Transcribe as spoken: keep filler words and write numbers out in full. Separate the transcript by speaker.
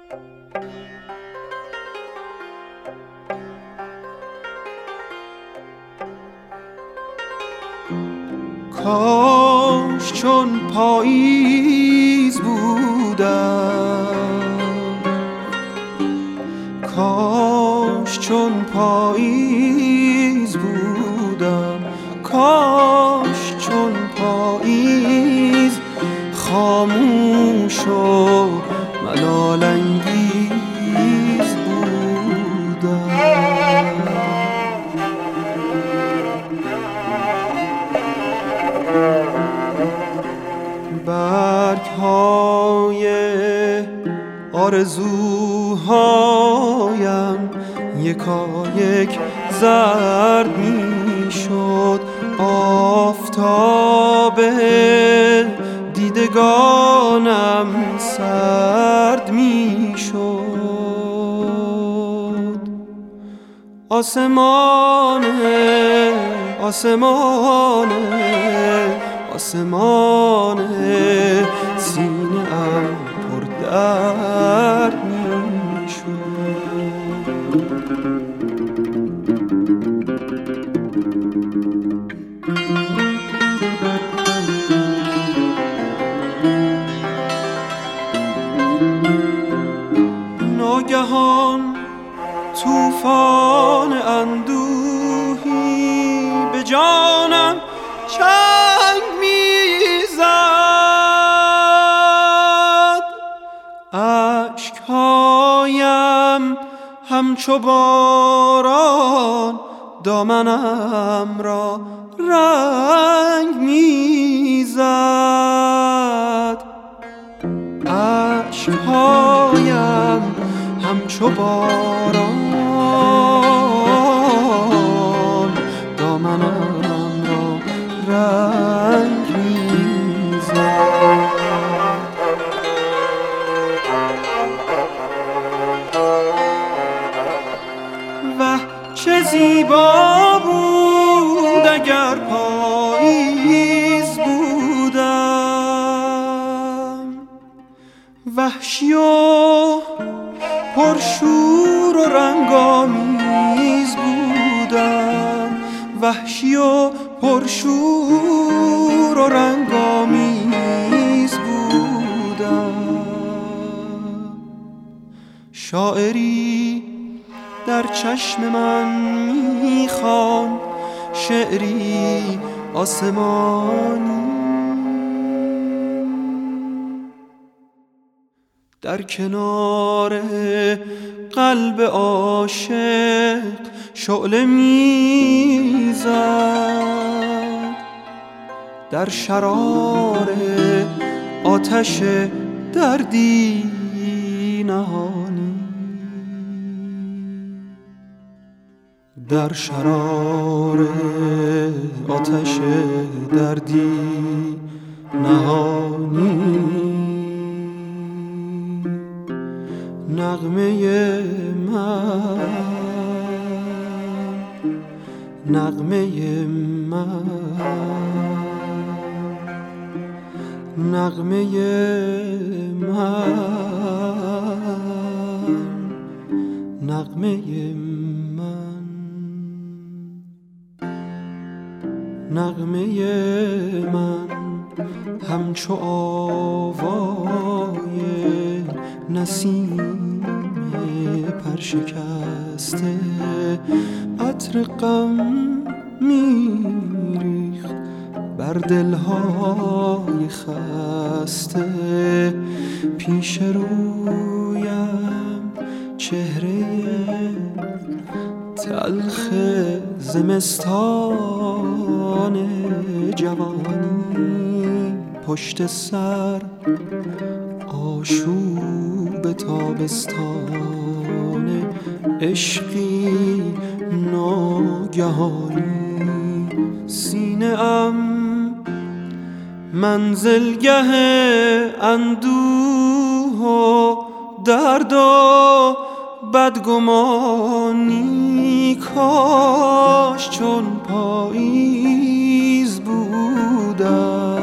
Speaker 1: کاش چون پاییز بودم، کاش چون پاییز بودم، کاش چون پاییز خاموش و ملال انگیز بودم. برگ های آرزوهایم یکا یک زرد می شد، آفتاب دیدگانم سرد می شد. آسمانه آسمانه آسمانه سینه ام پر درد می شد. ناگهان طوفان اندوهی به جانم چنگ میزد، اشکهایم همچو باران دامنم را رنگ میزد، اشکهایم همچو باران دامنم را رنگ میزد. وه چه زیبا بود اگر پاییز بودم، وحشی و پرشور و رنگامیز بودم، وحشی و پرشور و رنگامیز بودم. شاعری در چشم من میخواند، شعری آسمانی در کنار قلب عاشق شعله میزد، در شرار آتش دردی نهانی، در شرار آتش دردی نهانی. نغمه من نغمه من نغمه من نغمه من نغمه من همچو آوای نسیم پرشکسته، عطر غم میریخت بر دلهای خسته. پیش رویم چهره تلخ زمستان جوانی، پشت سر آشوب تابستان عشقی ناگهانی. سینه ام منزلگه اندوه و درد و بدگمانی، کاش چون پاییز بودم،